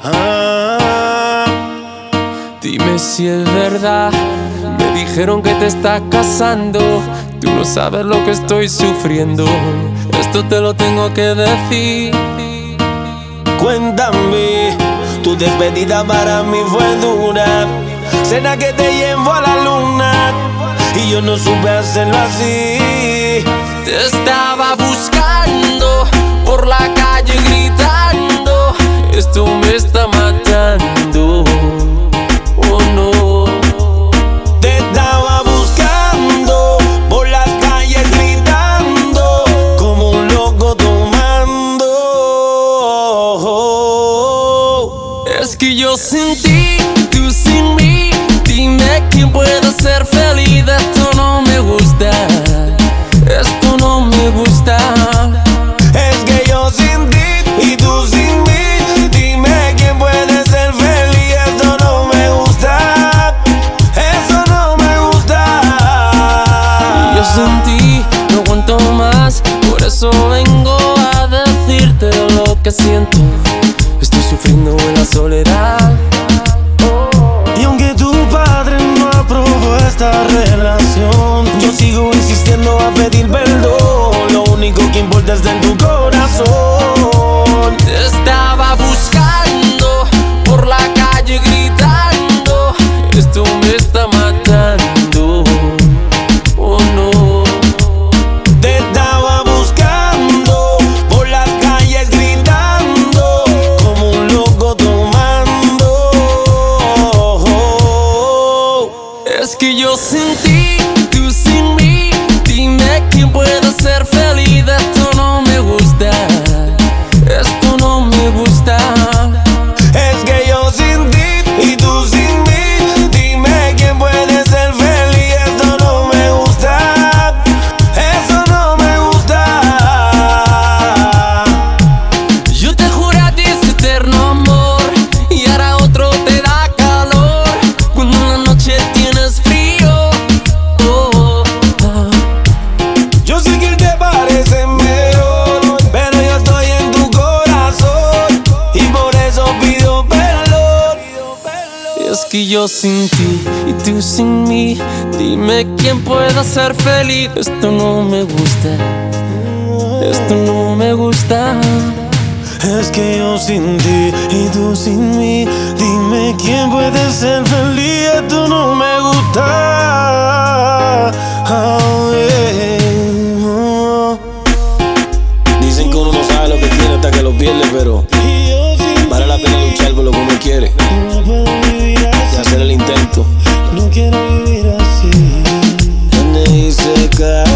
Ah, Dime si es verdad. Me dijeron que te estás casando. Tú no sabes lo que estoy sufriendo. Esto te lo tengo que decir. cuéntame, tu despedida para mí fue dura. Cena que te llevo a la luna y yo no supe hacerlo así. Te estaba buscando por la calle gritando. Esto me está matando. Oh no. Te estaba buscando por las calles gritando como un loco tomando. Es que yo sin ti, tú sin mí. Dime quién puede ser feliz. Esto no me gusta. Esto no me gusta. Es que yo sin ti y tú sin mí. Dime quién puede ser feliz. Eso no me gusta. Eso no me gusta. Yo sin ti no aguanto más. Por eso vengo a decirte lo que siento. Estoy sufriendo en la soledad. Y aunque tu padre no aprobó esta relación, yo sigo insistiendo a pedir perdón. Lo único que importa es en tu corazón. Te estaba buscando por la calle gritando. Esto me está matando. Oh no. Te estaba buscando por las calles gritando como un loco tomando. Es que yo sin ti, tú sin mí. Dime quién puede ser feliz. Esto no me gusta. Esto no me gusta. Es que yo sin ti y tú sin mí. Dime quién puede ser feliz. Eso no me gusta. Eso no me gusta. Yo te juro a ti ese eterno amor y ahora otro te da calor cuando en la noche tienes frío. Oh, oh. Yo sé que él te parece mejor, pero yo estoy en tu corazón y por eso pido perdón. Es que yo sin ti y tú sin mí. Dime quién pueda ser feliz. Esto no me gusta. Esto no me gusta. Es que yo sin ti y tú sin mí. Dime quién puede ser feliz. Esto no me gusta. Oh, yeah. Oh. Dicen que uno no sabe lo que tiene hasta que lo pierde, pero vale la pena luchar por lo que uno quiere y hacer el intento. No quiero vivir así. NICK.